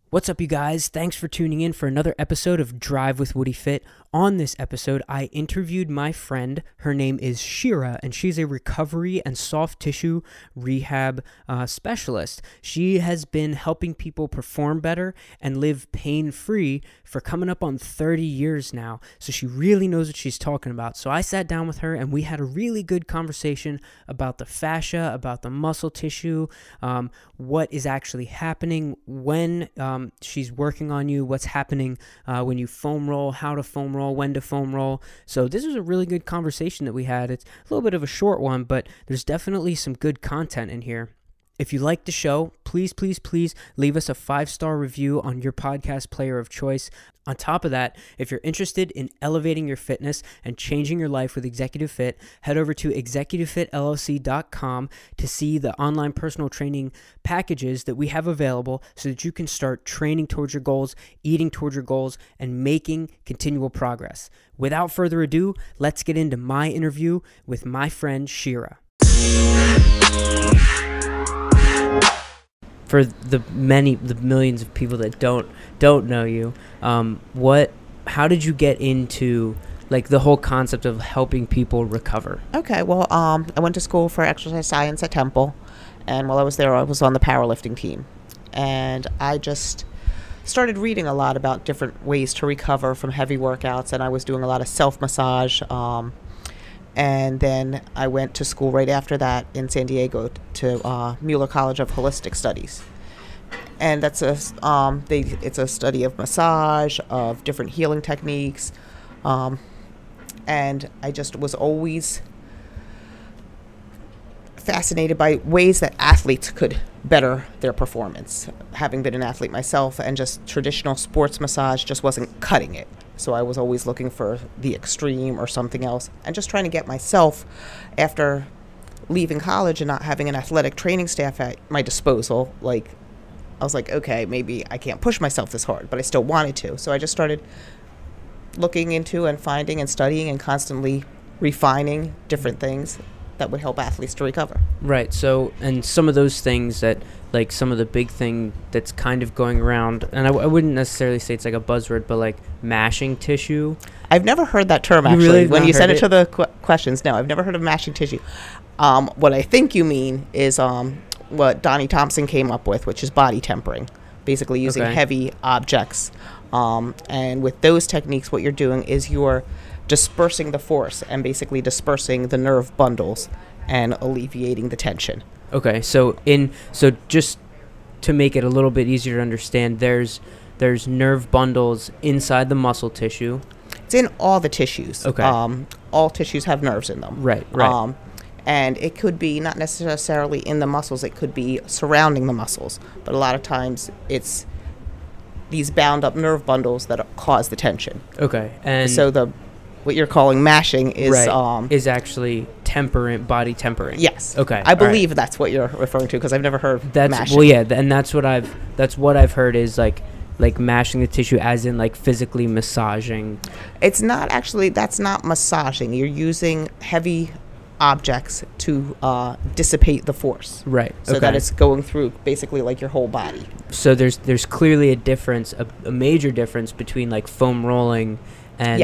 What's up, you guys? Thanks for tuning in for another episode of Drive with Woody Fit. On this episode, I interviewed my friend. Her name is Shira, and she's a recovery and soft tissue rehab specialist. She has been helping people perform better and live pain-free for coming up on 30 years now, so she really knows what she's talking about. So I sat down with her, and we had a really good conversation about the fascia, about the muscle tissue, what is actually happening when she's working on you, what's happening when you foam roll, how to foam roll, when to foam roll. So this was a really good conversation that we had. It's a little bit of a short one, but there's definitely some good content in here. If you like the show, please leave us a 5-star review on your podcast player of choice. On top of that, if you're interested in elevating your fitness and changing your life with Executive Fit, head over to executivefitllc.com to see the online personal training packages that we have available so that you can start training towards your goals, eating towards your goals, and making continual progress. Without further ado, let's get into my interview with my friend Shira. For the millions of people that don't know you, how did you get into like the whole concept of helping people recover? Okay, well, I went to school for exercise science at Temple, and while I was there, I was on the powerlifting team, and I just started reading a lot about different ways to recover from heavy workouts, and I was doing a lot of self-massage, and then I went to school right after that in San Diego to Mueller College of Holistic Studies. And that's it's a study of massage, of different healing techniques. And I just was always fascinated by ways that athletes could better their performance. Having been an athlete myself, and just traditional sports massage just wasn't cutting it. So I was always looking for the extreme or something else, and just trying to get myself, after leaving college and not having an athletic training staff at my disposal, like I was like, okay, maybe I can't push myself this hard, but I still wanted to. So I just started looking into and finding and studying and constantly refining different things that would help athletes to recover. Right. So, and some of those things that, like some of the big thing that's kind of going around, and I wouldn't necessarily say it's like a buzzword, but like mashing tissue. I've never heard that term, actually. Really when you sent it to the questions, no, I've never heard of mashing tissue. What I think you mean is what Donnie Thompson came up with, which is body tempering, basically using heavy objects. And with those techniques, what you're doing is you're dispersing the force and basically dispersing the nerve bundles and alleviating the tension. Okay, so just to make it a little bit easier to understand, there's nerve bundles inside the muscle tissue. It's in all the tissues. Okay. All tissues have nerves in them. Right. And it could be not necessarily in the muscles, it could be surrounding the muscles. But a lot of times it's these bound up nerve bundles that cause the tension. Okay. And so what you're calling mashing is actually body tempering. Yes. Okay. I believe that's what you're referring to, because I've never heard of mashing. Well, yeah, and that's what I've heard is like mashing the tissue, as in like physically massaging. It's not actually, that's not massaging. You're using heavy objects to dissipate the force. Right. So that it's going through basically like your whole body. So there's clearly a difference, a major difference between like foam rolling and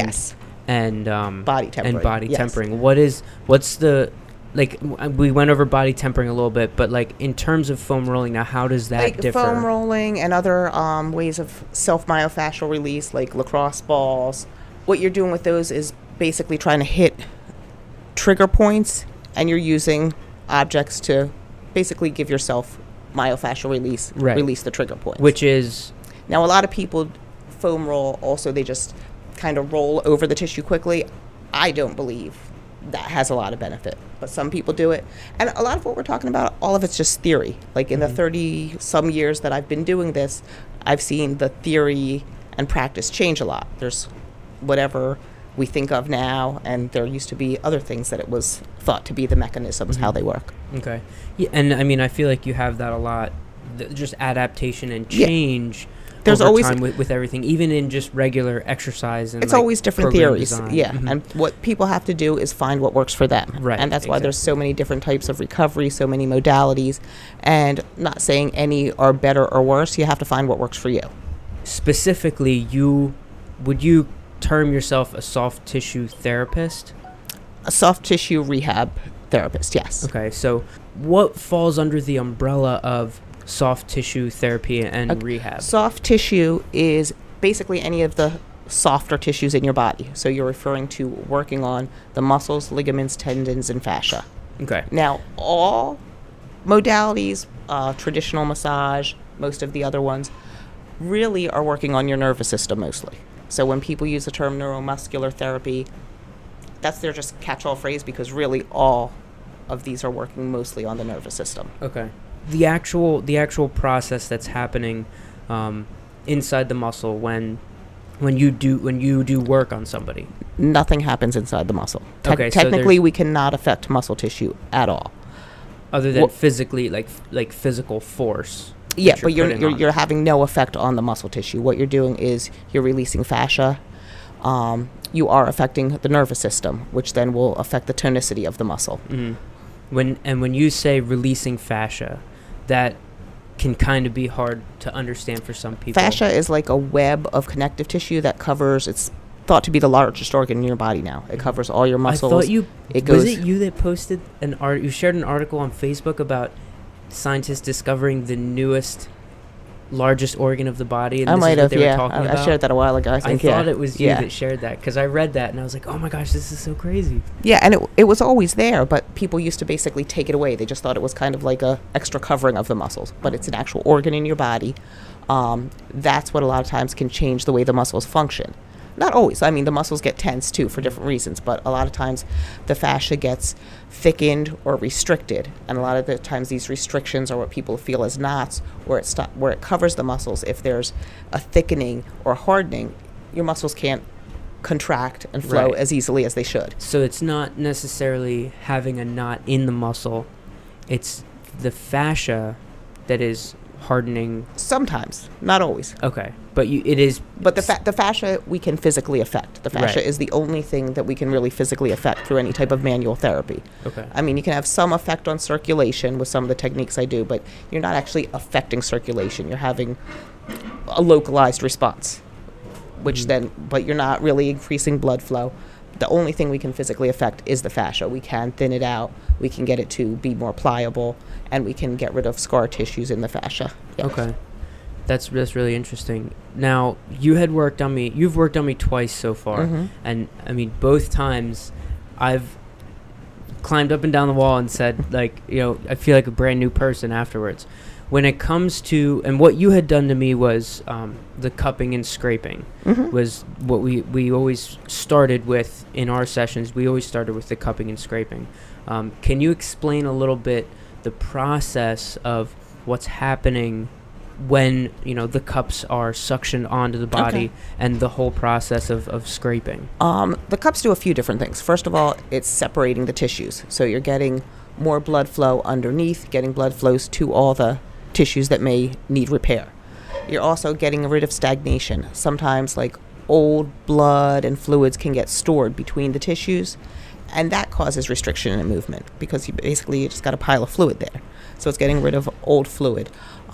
body tempering. Tempering. What's the, like, we went over body tempering a little bit, but like in terms of foam rolling now, how does that differ? Foam rolling and other ways of self-myofascial release, like lacrosse balls, what you're doing with those is basically trying to hit trigger points, and you're using objects to basically give yourself myofascial release, release the trigger points. Which is? Now, a lot of people foam roll also, they just kind of roll over the tissue quickly. I don't believe that has a lot of benefit, but some people do it. And a lot of what we're talking about, all of it's just theory. Like in the 30 some years that I've been doing this, I've seen the theory and practice change a lot. There's whatever we think of now, and there used to be other things that it was thought to be the mechanisms, how they work. Okay. Yeah, and I mean, I feel like you have that a lot, just adaptation and change. there's over always time with everything, even in just regular exercise. And it's always different program theories. design. Yeah. Mhm. And what people have to do is find what works for them. Right, And that's why there's so many different types of recovery, so many modalities. And not saying any are better or worse. You have to find what works for you. Specifically, would you term yourself a soft tissue therapist? A soft tissue rehab therapist, yes. Okay, so what falls under the umbrella of soft tissue therapy and rehab? Soft tissue is basically any of the softer tissues in your body. So you're referring to working on the muscles, ligaments, tendons, and fascia. Okay. Now, all modalities, traditional massage, most of the other ones, really are working on your nervous system mostly. So when people use the term neuromuscular therapy, that's their just catch-all phrase, because really all of these are working mostly on the nervous system. Okay. The actual process that's happening inside the muscle when you do work on somebody. Nothing happens inside the muscle. Okay, so technically, we cannot affect muscle tissue at all. Other than physically, like physical force. Yeah, but you're having no effect on the muscle tissue. What you're doing is you're releasing fascia. You are affecting the nervous system, which then will affect the tonicity of the muscle. Mm-hmm. When you say releasing fascia, that can kind of be hard to understand for some people. Fascia is like a web of connective tissue that covers. It's thought to be the largest organ in your body now. It covers all your muscles. I thought was it you that posted you shared an article on Facebook about scientists discovering the newest, largest organ of the body, and I might have, yeah. I shared that a while ago. I thought it was you that shared that, because I read that and I was like, oh my gosh, this is so crazy. Yeah, and it was always there, but people used to basically take it away. They just thought it was kind of like a extra covering of the muscles, but it's an actual organ in your body. That's what a lot of times can change the way the muscles function. Not always. I mean, the muscles get tense too for different reasons, but a lot of times the fascia gets thickened or restricted, and a lot of the times these restrictions are what people feel as knots, where it covers the muscles. If there's a thickening or hardening, your muscles can't contract and flow as easily as they should. So it's not necessarily having a knot in the muscle, it's the fascia that is hardening. Sometimes, not always. Okay, but it is. But the fascia we can physically affect. The fascia is the only thing that we can really physically affect through any type of manual therapy. Okay. I mean, you can have some effect on circulation with some of the techniques I do, but you're not actually affecting circulation. You're having a localized response, which but you're not really increasing blood flow. The only thing we can physically affect is the fascia. We can thin it out, we can get it to be more pliable, and we can get rid of scar tissues in the fascia. Yes. Okay. That's really interesting. Now, you've worked on me twice so far, and I mean, both times I've climbed up and down the wall and said, like, I feel like a brand new person afterwards. When it comes to, and what you had done to me was the cupping and scraping was what we always started with in our sessions. We always started with the cupping and scraping. Can you explain a little bit the process of what's happening when the cups are suctioned onto the body and the whole process of scraping? The cups do a few different things. First of all, it's separating the tissues. So you're getting more blood flow underneath, getting blood flows to all the tissues that may need repair. You're also getting rid of stagnation. Sometimes like old blood and fluids can get stored between the tissues, and that causes restriction in movement because you just got a pile of fluid there. So it's getting rid of old fluid.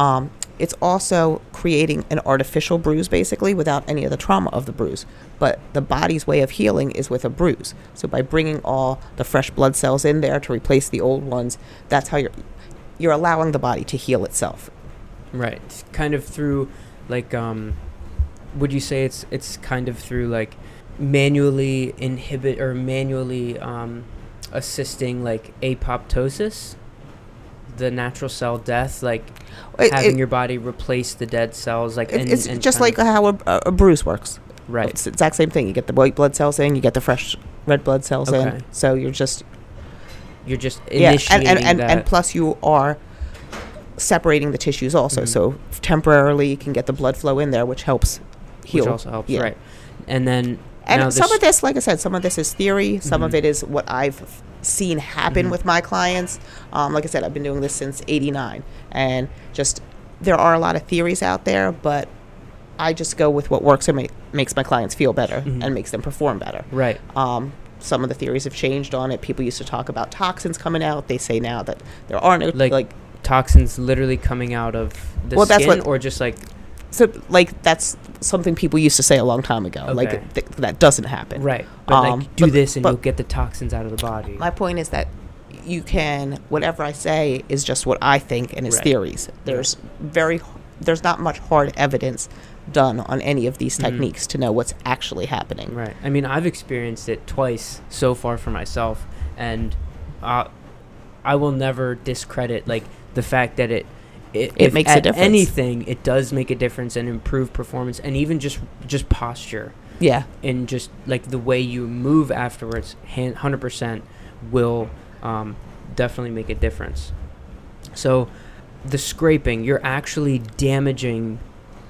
It's also creating an artificial bruise basically without any of the trauma of the bruise. But the body's way of healing is with a bruise. So by bringing all the fresh blood cells in there to replace the old ones, that's how you're allowing the body to heal itself. Right. It's kind of through like would you say it's kind of through like manually inhibit or manually assisting like apoptosis, the natural cell death, like having your body replace the dead cells, like it's just like how a bruise works. Right. It's the exact same thing. You get the white blood cells in, you get the fresh red blood cells in. So you're just initiating that. And plus you are separating the tissues also. So temporarily you can get the blood flow in there, which helps heal. Which also helps, right. And then some of this, like I said, some of this is theory. Some of it is what I've seen happen with my clients. Like I said, I've been doing this since '89, and just there are a lot of theories out there, but I just go with what works and makes my clients feel better Mhm. and makes them perform better. Right. Some of the theories have changed on it. People used to talk about toxins coming out. They say now that there are no Like toxins literally coming out of the Well, that's skin, what- or just like so like that's something people used to say a long time ago. Okay. Like that doesn't happen. right. But like do this and but you'll get the toxins out of the body. my point is that you can, whatever I say is just what I think and it's Right. theories. There's not much hard evidence done on any of these Mhm. techniques to know what's actually happening. Right. I mean, I've experienced it twice so far for myself, and I will never discredit like the fact that it if makes a at difference. anything, it does make a difference and improve performance, and even just posture Yeah. and just like the way you move afterwards. 100% will definitely make a difference. So the scraping, you're actually damaging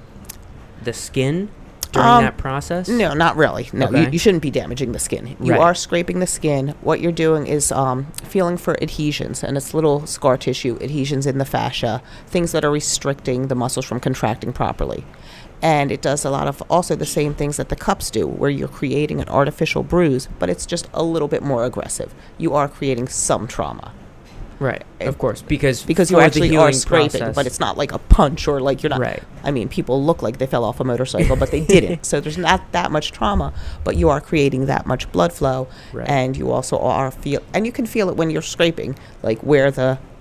the skin during that process? No, not really. No, Okay. you shouldn't be damaging the skin. You Right. are scraping the skin. What you're doing is feeling for adhesions, and it's little scar tissue adhesions in the fascia, things that are restricting the muscles from contracting properly. And it does a lot of also the same things that the cups do, where you're creating an artificial bruise, but it's just a little bit more aggressive. You are creating some trauma. Right, of course, because You for the actually are healing scraping, process- but it's not like a punch or like you're not. Right. I mean, people look like they fell off a motorcycle, but they didn't. So there's not that much trauma, but you are creating that much blood flow, Right. and you also are and you can feel it when you're scraping, like where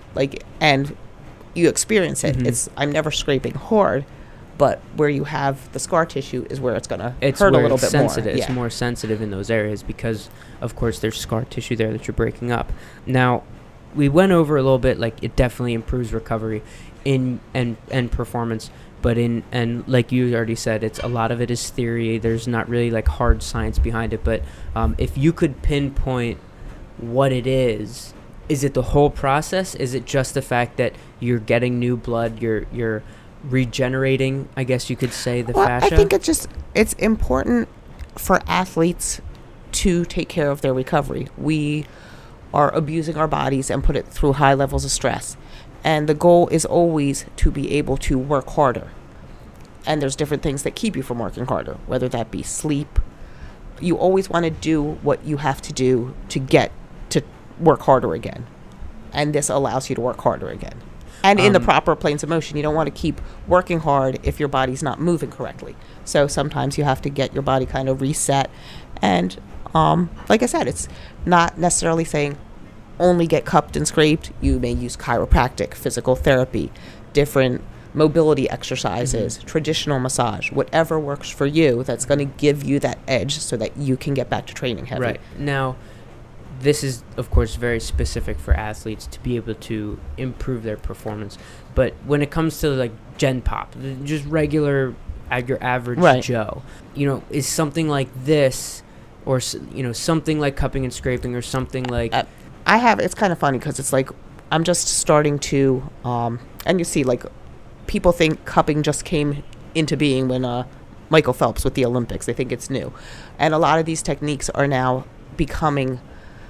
and you experience it. Mhm. I'm never scraping hard, but where you have the scar tissue is where it's gonna It's hurt a where little it's bit more. sensitive. It's Yeah. more sensitive in those areas because, of course, there's scar tissue there that you're breaking up. Now, we went over a little bit, like it definitely improves recovery and performance, but and like you already said, it's a lot of it is theory. There's not really like hard science behind it. But if you could pinpoint what it is it the whole process? Is it just the fact that you're getting new blood? You're regenerating, I guess you could say, the fascia? I think it's important for athletes to take care of their recovery. We are abusing our bodies and put it through high levels of stress. And the goal is always to be able to work harder. And there's different things that keep you from working harder, whether that be sleep. You always want to do what you have to do to get to work harder again. And this allows you to work harder again. And in the proper planes of motion, you don't want to keep working hard if your body's not moving correctly. So sometimes you have to get your body kind of reset. And like I said, it's not necessarily saying only get cupped and scraped. You may use chiropractic, physical therapy, different mobility exercises, traditional massage, whatever works for you that's going to give you that edge so that you can get back to training heavy. Right. Now, this is, of course, very specific for athletes to be able to improve their performance. But when it comes to, like, Gen Pop, just regular, your average Right. Joe, is something like this or, something like cupping and scraping or something like... It's kind of funny because it's like I'm just starting to, and you see, like, people think cupping just came into being when Michael Phelps with the Olympics. They think it's new. And a lot of these techniques are now becoming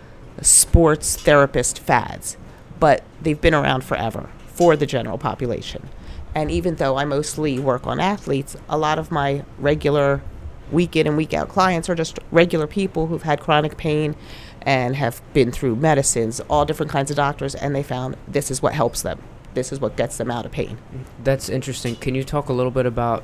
sports therapist fads, but they've been around forever for the general population. And even though I mostly work on athletes, a lot of my regular week in and week out clients are just regular people who've had chronic pain and have been through medicines, all different kinds of doctors, and they found this is what helps them. This is what gets them out of pain. That's interesting. Can you talk a little bit about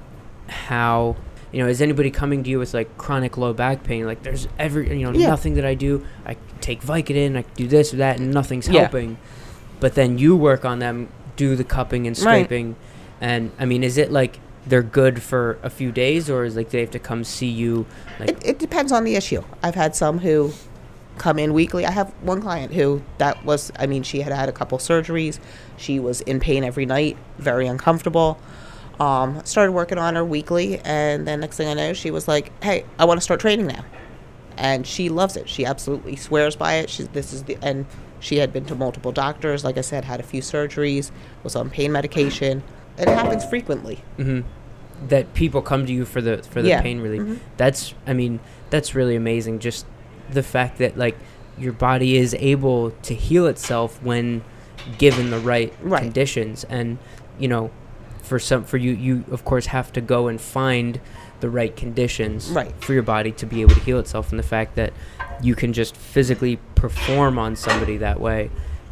how, is anybody coming to you with like chronic low back pain? Like there's nothing that I do. I take Vicodin, I do this or that, and nothing's helping. But then you work on them, do the cupping and scraping. Right. And I mean, is it like they're good for a few days, or is like they have to come see you? Like it depends on the issue. I've had some who come in weekly. I have one client who she had had a couple surgeries. She was in pain every night, very uncomfortable. Started working on her weekly, and then next thing I know, she was like, hey, I want to start training now. And she loves it. She absolutely swears by it. And she had been to multiple doctors, like I said, had a few surgeries, was on pain medication. It happens frequently. Mm-hmm. That people come to you for the pain relief. Mm-hmm. That's really amazing. Just the fact that like your body is able to heal itself when given the right conditions, and for you of course have to go and find the right conditions Right. for your body to be able to heal itself, and the fact that you can just physically perform on somebody that way,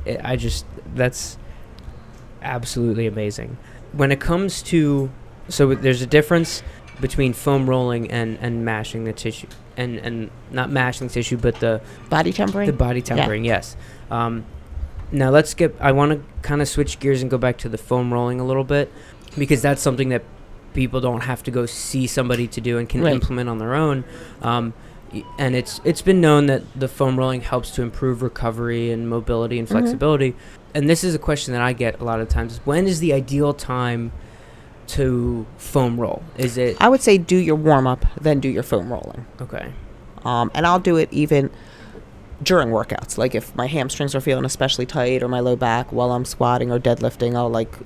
that's absolutely amazing. When it comes to, so there's a difference between foam rolling and mashing the tissue, and not mashing tissue, but the Body tempering? the body tempering. Yes. Now I want to kind of switch gears and go back to the foam rolling a little bit, because that's something that people don't have to go see somebody to do and can Right. implement on their own. And it's been known that the foam rolling helps to improve recovery and mobility and flexibility. And this is a question that I get a lot of times: when is the ideal time to foam roll? Is it I would say do your warm-up, then do your foam rolling. okay? And I'll do it even during workouts. Like if my hamstrings are feeling especially tight, or my low back while I'm squatting or deadlifting, I'll like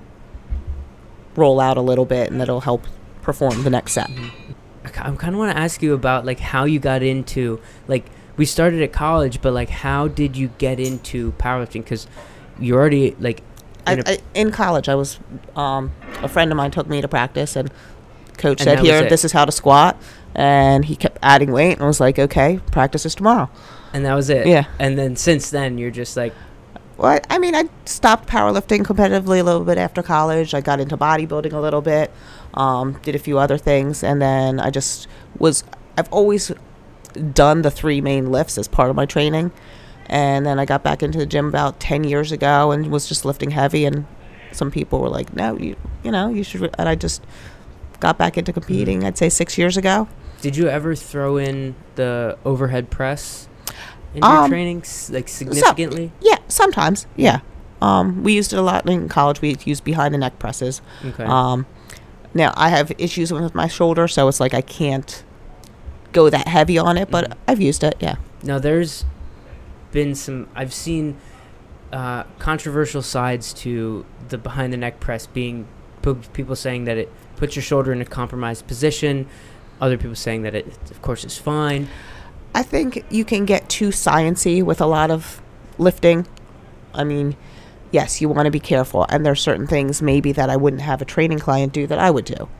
roll out a little bit, and that'll help perform the next set. I kind of want to ask you about like how you got into, like, we started at college, but like how did you get into powerlifting? Because you already like In college, I was a friend of mine took me to practice, and coach And said, that was "Here, it. this is how to squat," and he kept adding weight, and I was like, "Okay, practice is tomorrow." and that was it. Yeah. And then since then you're just like, Well, I mean, I stopped powerlifting competitively a little bit after college. I got into bodybuilding a little bit, did a few other things, and then I've always done the 3 main lifts as part of my training. And then I got back into the gym about 10 years ago and was just lifting heavy, and some people were like, "No, you should," and I just got back into competing, I'd say 6 years ago. did you ever throw in the overhead press in your training, like significantly? Yeah, sometimes, yeah. We used it a lot in college. We used behind the neck presses. Okay. Now I have issues with my shoulder, so it's like I can't go that heavy on it, but I've used it, yeah. Now there's been I've seen controversial sides to the behind the neck press, being people saying that it puts your shoulder in a compromised position, other people saying that it of course is fine. I think you can get too sciencey with a lot of lifting. I mean, yes, you want to be careful, and there's certain things maybe that I wouldn't have a training client do that I would do.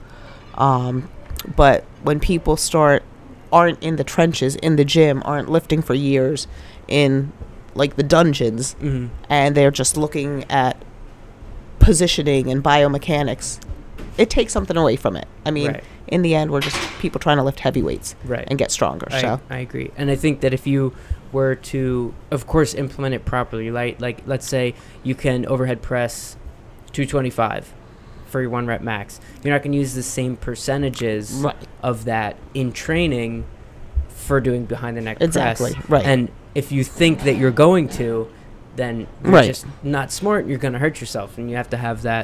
But when people aren't in the trenches, in the gym, aren't lifting for years in like the dungeons, and they're just looking at positioning and biomechanics, it takes something away from it. I mean, Right. in the end, we're just people trying to lift heavy weights Right. and get stronger. So I agree. And I think that if you were to, of course, implement it properly, like let's say you can overhead press 225 for your 1 rep max, you're not going to use the same percentages Right. of that in training for doing behind the neck Exactly, press. right. And if you think that you're going to, then you're Right. just not smart. You're going to hurt yourself, and you have to have that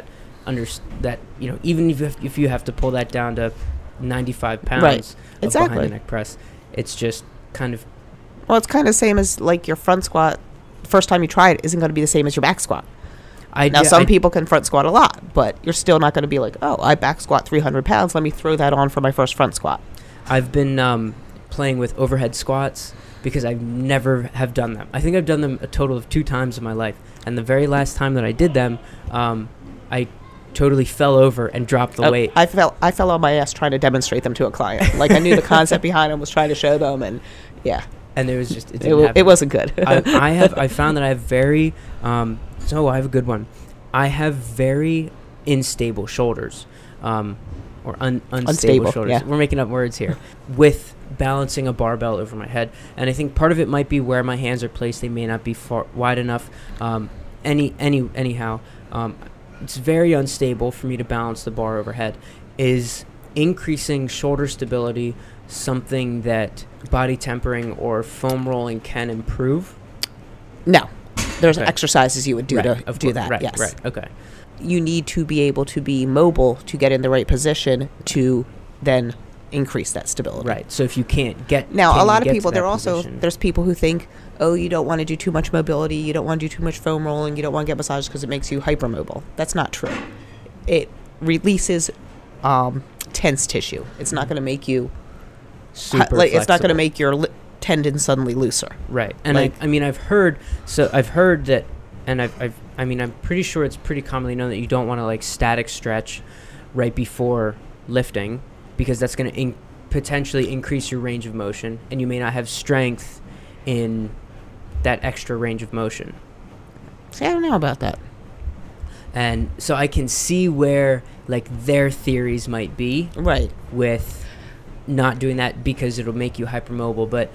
even if you have to pull that down to 95 pounds Right. of Exactly. behind the neck press, it's just kind of Well, it's kind of the same as like your front squat. First time you try it isn't going to be the same as your back squat. Now, some people can front squat a lot, but you're still not going to be like, "Oh, I back squat 300 pounds. Let me throw that on for my first front squat." I've been playing with overhead squats because I never have done them. I think I've done them a total of 2 times in my life, and the very last time that I did them, I totally fell over and dropped the weight. I fell on my ass trying to demonstrate them to a client. Like I knew the concept behind them, was trying to show them, and yeah, And it was just didn't happen. it wasn't good. I found that I have very I have a good one. I have very unstable shoulders, or unstable shoulders. Yeah. We're making up words here. With balancing a barbell over my head, and I think part of it might be where my hands are placed. They may not be wide enough. Anyhow, it's very unstable for me to balance the bar overhead. Is increasing shoulder stability something that body tempering or foam rolling can improve? No, there's Okay. exercises you would do to of do course. that. Right, Yes, right, okay. you need to be able to be mobile to get in the right position to then increase that stability. Right. So if you can't get Now, can a you lot of get to people, that there's people who think, oh, you don't want to do too much mobility, you don't want to do too much foam rolling, you don't want to get massages because it makes you hypermobile. That's not true. It releases tense tissue. It's not going to make you super it's not going flexible. to make your tendon suddenly looser. Right. And like- I've heard that, and I'm pretty sure it's pretty commonly known that you don't want to like static stretch right before lifting, because that's going to potentially increase your range of motion, and you may not have strength in that extra range of motion. See, I don't know about that. And so I can see where like their theories might be Right. with not doing that because it'll make you hypermobile. But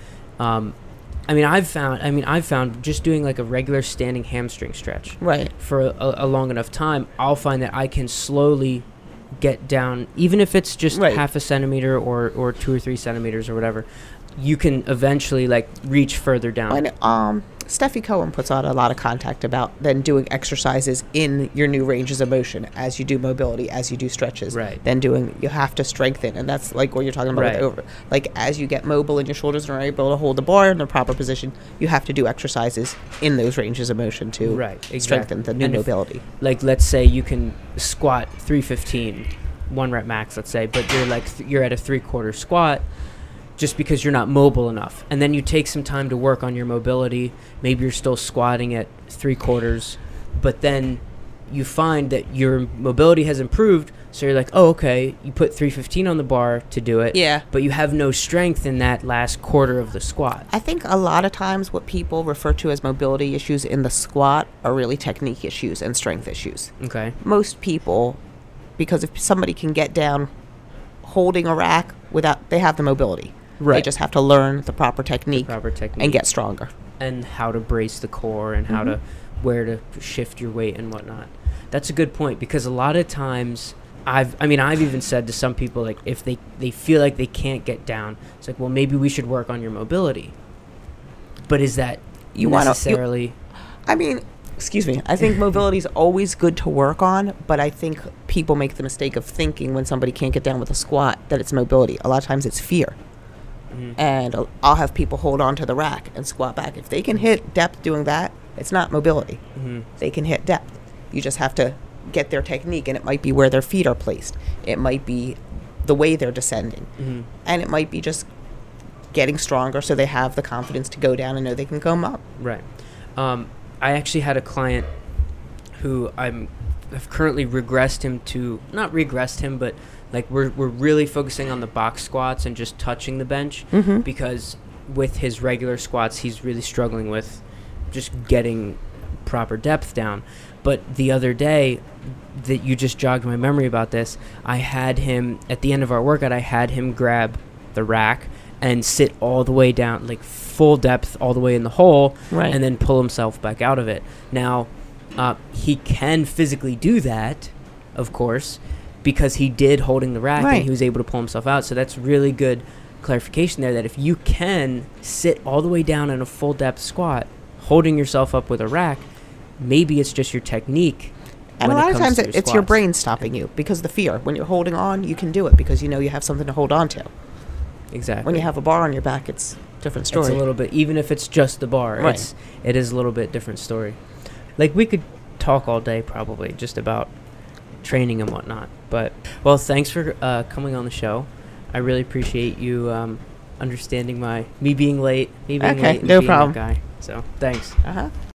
I've found just doing like a regular standing hamstring stretch Right. for a long enough time, I'll find that I can slowly get down, even if it's just Right. half a centimeter or 2 or 3 centimeters or whatever. You can eventually like reach further down. When Steffi Cohen puts on a lot of contact about then doing exercises in your new ranges of motion as you do mobility, as you do stretches. Right. Then you have to strengthen, and that's like what you're talking about Right. with like as you get mobile in your shoulders and are able to hold the bar in the proper position, you have to do exercises in those ranges of motion to Right, exactly. strengthen the new And if- mobility. Like let's say you can squat 315, 1 rep max, let's say, but you're like you're at a 3/4 squat just because you're not mobile enough. And then you take some time to work on your mobility. Maybe you're still squatting at 3/4, but then you find that your mobility has improved. So you're like, oh, okay, you put 315 on the bar to do it. Yeah. But you have no strength in that last quarter of the squat. I think a lot of times what people refer to as mobility issues in the squat are really technique issues and strength issues. Okay. Most people, because if somebody can get down holding a rack they have the mobility. Right. They just have to learn the proper technique, Proper technique. and get stronger. And how to brace the core and how to where to shift your weight and whatnot. That's a good point, because a lot of times I've even said to some people, like, if they feel like they can't get down, it's like, well, maybe we should work on your mobility. But is that necessarily? Excuse me. I think mobility is always good to work on, but I think people make the mistake of thinking when somebody can't get down with a squat that it's mobility. A lot of times it's fear. And I'll have people hold on to the rack and squat back. If they can hit depth doing that, it's not mobility. They can hit depth. You just have to get their technique, and it might be where their feet are placed. It might be the way they're descending. And it might be just getting stronger so they have the confidence to go down and know they can come up. Right. I actually had a client who I've currently not regressed him, but like we're really focusing on the box squats and just touching the bench, because with his regular squats he's really struggling with just getting proper depth down. But the other day, that you just jogged my memory about this, I had him at the end of our workout, I had him grab the rack and sit all the way down, like full depth all the way in the hole, Right. and then pull himself back out of it. Now he can physically do that, of course, because he did holding the rack, Right. and he was able to pull himself out. So that's really good clarification there, that if you can sit all the way down in a full depth squat holding yourself up with a rack, maybe it's just your technique. And a when it lot of comes times to your it's your squats. brain stopping you because the fear. When you're holding on, you can do it because you know you have something to hold on to. Exactly. When you have a bar on your back, it's a different story. It's a little bit, even if it's just the bar, Right. it is a little bit different story. Like, we could talk all day probably just about training and whatnot. But, well, thanks for coming on the show. I really appreciate you understanding me being late, and no being that problem. guy. So, thanks. Uh-huh.